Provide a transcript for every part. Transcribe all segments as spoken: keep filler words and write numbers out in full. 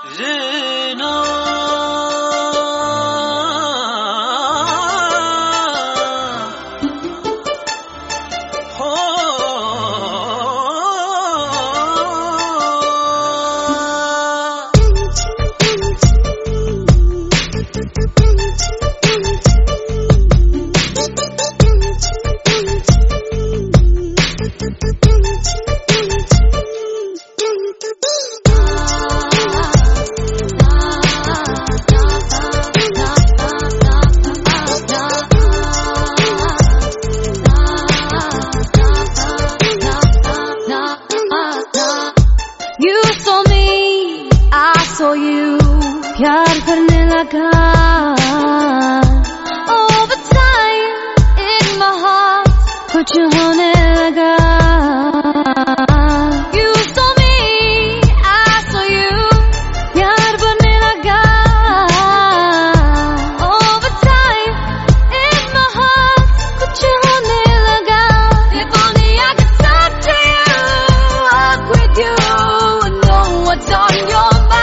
Zina saw you, प्यार करने लगा. Over time, in my heart, कुछ होने लगा. You saw me, I saw you, प्यार बनने लगा. Over time, in my heart, कुछ होने लगा. If only I could talk to you, walk with you, and know what's on your mind.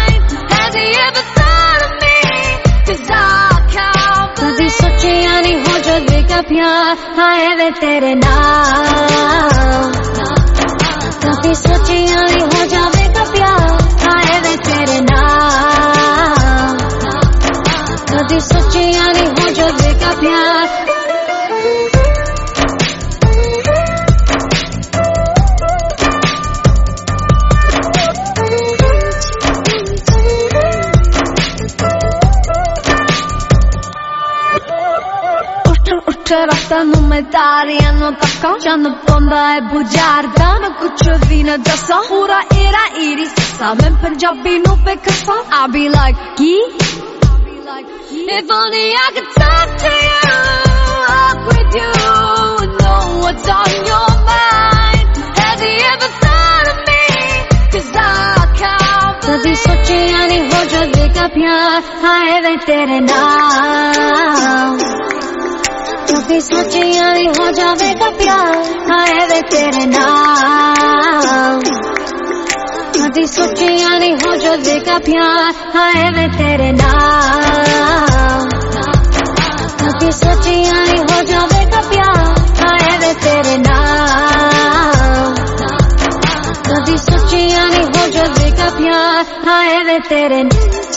प्यार हाय वे तेरे नाम. कभी सोची यानी हो जावेगा प्यार हाय वे तेरे नाम. कभी सोची यानी हो जावेगा प्यार. Rasta non mi dare hanno tacca ci hanno bomba e bugiarda non cuccio vino da so ora era iris saben punjabi no pe kasa I'll be like ki if only I could talk to you walk with you know what's on your mind have you ever thought of me cause I count kabhi soche yani ho jayega pyar haye ve tere naam. कभी सोची यानी हो जावेगा प्यार हाय वे तेरे नाम. कभी सोची यानी हो जावेगा प्यार हाय वे तेरे नाम. कभी सोची यानी हो जावेगा प्यार हाय वे तेरे नाम. कभी सोची यानी हो जावेगा प्यार हाय वे तेरे नाम.